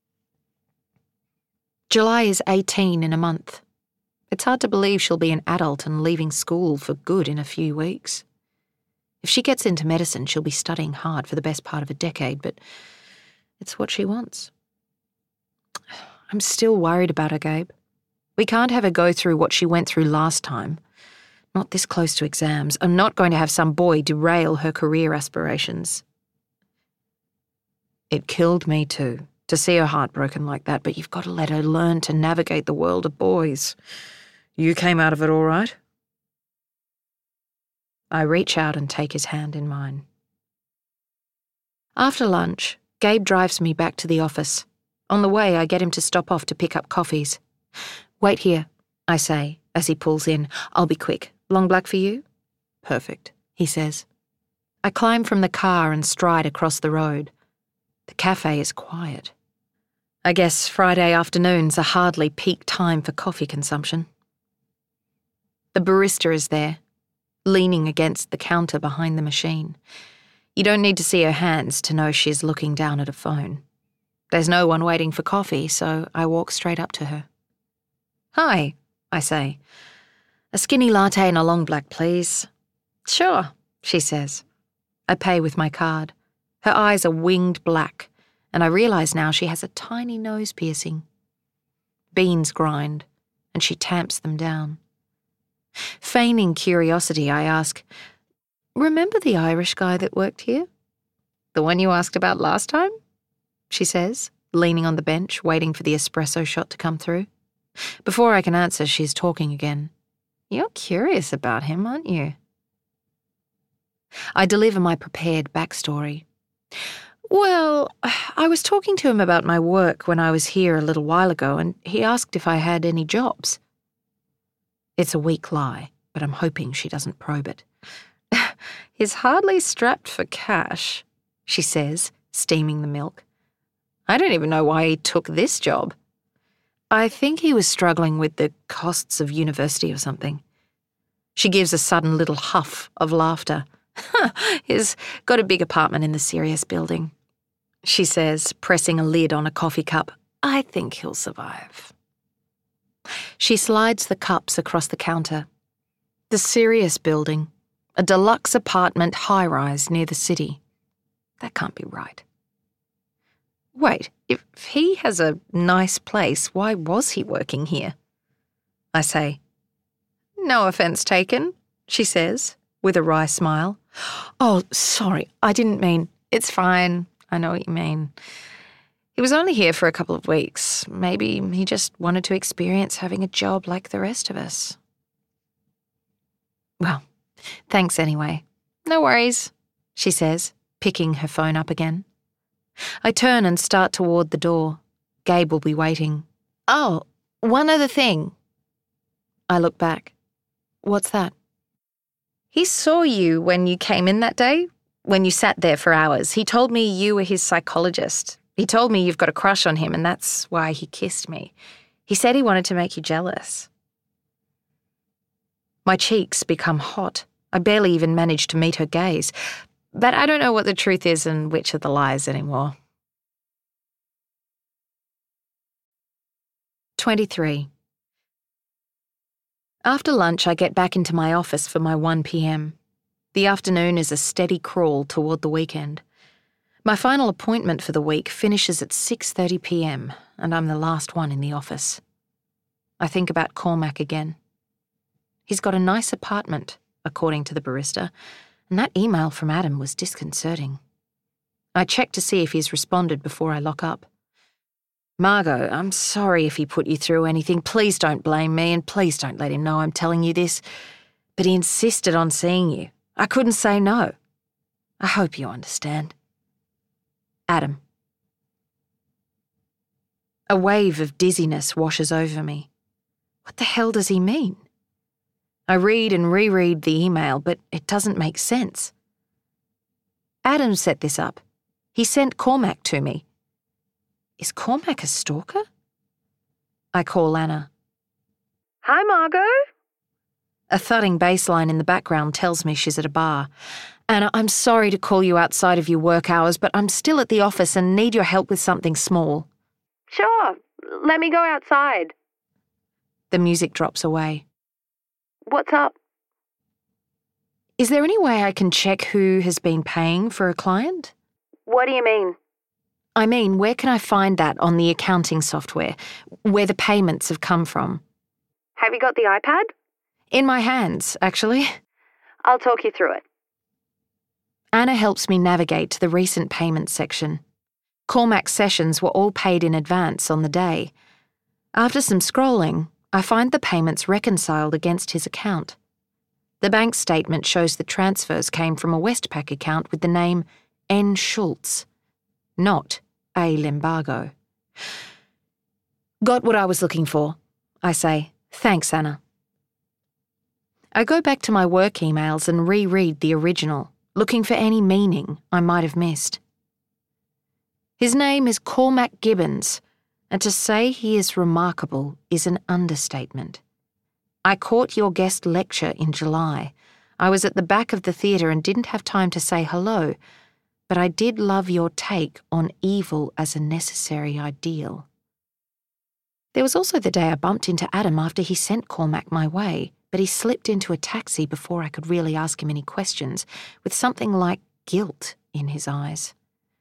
July is 18 in a month. It's hard to believe she'll be an adult and leaving school for good in a few weeks. If she gets into medicine, she'll be studying hard for the best part of a decade, but it's what she wants. I'm still worried about her, Gabe. We can't have her go through what she went through last time. Not this close to exams. I'm not going to have some boy derail her career aspirations. It killed me too, to see her heartbroken like that, but you've got to let her learn to navigate the world of boys. You came out of it all right? I reach out and take his hand in mine. After lunch, Gabe drives me back to the office. On the way, I get him to stop off to pick up coffees. Wait here, I say, as he pulls in. I'll be quick. Long black for you? Perfect, he says. I climb from the car and stride across the road. The cafe is quiet. I guess Friday afternoons are hardly peak time for coffee consumption. The barista is there, leaning against the counter behind the machine. You don't need to see her hands to know she's looking down at a phone. There's no one waiting for coffee, so I walk straight up to her. Hi, I say. A skinny latte and a long black, please. Sure, she says. I pay with my card. Her eyes are winged black, and I realise now she has a tiny nose piercing. Beans grind, and she tamps them down. Feigning curiosity, I ask, remember the Irish guy that worked here? The one you asked about last time? She says, leaning on the bench, waiting for the espresso shot to come through. Before I can answer, she's talking again. You're curious about him, aren't you? I deliver my prepared backstory. Well, I was talking to him about my work when I was here a little while ago, and he asked if I had any jobs. It's a weak lie, but I'm hoping she doesn't probe it. He's hardly strapped for cash, she says, steaming the milk. I don't even know why he took this job. I think he was struggling with the costs of university or something. She gives a sudden little huff of laughter. He's got a big apartment in the Sirius building, she says, pressing a lid on a coffee cup. I think he'll survive. She slides the cups across the counter. The Sirius building, a deluxe apartment high-rise near the city. That can't be right. Wait, if he has a nice place, why was he working here? I say. No offence taken, she says, with a wry smile. Oh, sorry, I didn't mean. It's fine, I know what you mean. He was only here for a couple of weeks. Maybe he just wanted to experience having a job like the rest of us. Well, thanks anyway. No worries, she says, picking her phone up again. I turn and start toward the door. Gabe will be waiting. Oh, one other thing. I look back. What's that? He saw you when you came in that day, when you sat there for hours. He told me you were his psychologist. He told me you've got a crush on him and that's why he kissed me. He said he wanted to make you jealous. My cheeks become hot. I barely even manage to meet her gaze. But I don't know what the truth is and which are the lies anymore. 23. After lunch, I get back into my office for my 1 p.m. The afternoon is a steady crawl toward the weekend. My final appointment for the week finishes at 6:30 p.m, and I'm the last one in the office. I think about Cormac again. He's got a nice apartment, according to the barista, and that email from Adam was disconcerting. I check to see if he's responded before I lock up. Margot, I'm sorry if he put you through anything. Please don't blame me, and please don't let him know I'm telling you this. But he insisted on seeing you. I couldn't say no. I hope you understand. Adam. A wave of dizziness washes over me. What the hell does he mean? I read and reread the email, but it doesn't make sense. Adam set this up. He sent Cormac to me. Is Cormac a stalker? I call Anna. Hi, Margot. A thudding bass line in the background tells me she's at a bar. Anna, I'm sorry to call you outside of your work hours, but I'm still at the office and need your help with something small. Sure, let me go outside. The music drops away. What's up? Is there any way I can check who has been paying for a client? What do you mean? I mean, where can I find that on the accounting software, where the payments have come from? Have you got the iPad? In my hands, actually. I'll talk you through it. Anna helps me navigate to the recent payments section. Cormac's sessions were all paid in advance on the day. After some scrolling, I find the payments reconciled against his account. The bank statement shows the transfers came from a Westpac account with the name N. Schultz, not A. Limbago. Got what I was looking for, I say. Thanks, Anna. I go back to my work emails and reread the original, looking for any meaning I might have missed. His name is Cormac Gibbons, and to say he is remarkable is an understatement. I caught your guest lecture in July. I was at the back of the theatre and didn't have time to say hello, but I did love your take on evil as a necessary ideal. There was also the day I bumped into Adam after he sent Cormac my way, but he slipped into a taxi before I could really ask him any questions, with something like guilt in his eyes.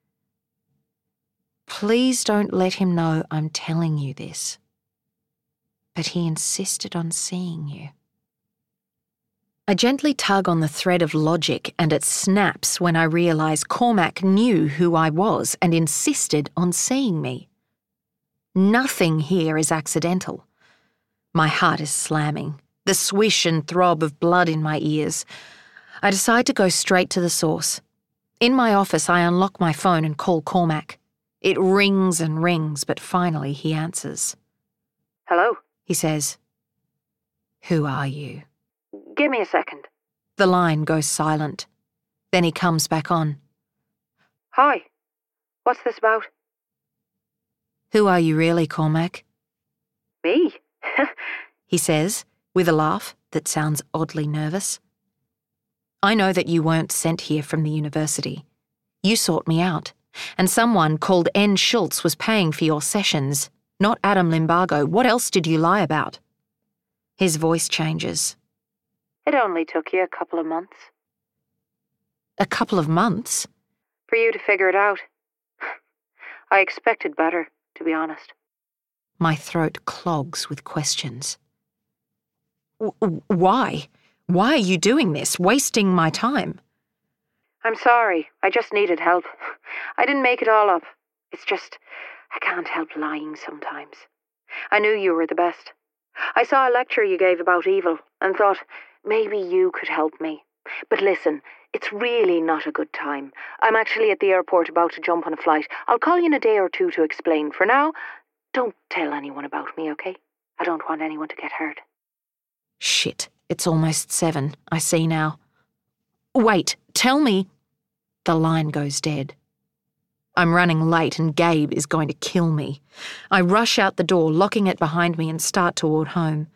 Please don't let him know I'm telling you this. But he insisted on seeing you. I gently tug on the thread of logic and it snaps when I realise Cormac knew who I was and insisted on seeing me. Nothing here is accidental. My heart is slamming, the swish and throb of blood in my ears. I decide to go straight to the source. In my office, I unlock my phone and call Cormac. It rings and rings, but finally he answers. Hello? He says, "Who are you?" Give me a second. The line goes silent. Then he comes back on. Hi. What's this about? Who are you really, Cormac? Me? He says, with a laugh that sounds oddly nervous. I know that you weren't sent here from the university. You sought me out, and someone called N. Schultz was paying for your sessions, not Adam Limbago. What else did you lie about? His voice changes. It only took you a couple of months. A couple of months? For you to figure it out. I expected better, to be honest. My throat clogs with questions. Why? Why are you doing this, wasting my time? I'm sorry. I just needed help. I didn't make it all up. It's just, I can't help lying sometimes. I knew you were the best. I saw a lecture you gave about evil and thought, maybe you could help me. But listen, it's really not a good time. I'm actually at the airport about to jump on a flight. I'll call you in a day or two to explain. For now, don't tell anyone about me, okay? I don't want anyone to get hurt. Shit, it's almost 7. I see now. Wait, tell me. The line goes dead. I'm running late and Gabe is going to kill me. I rush out the door, locking it behind me and start toward home.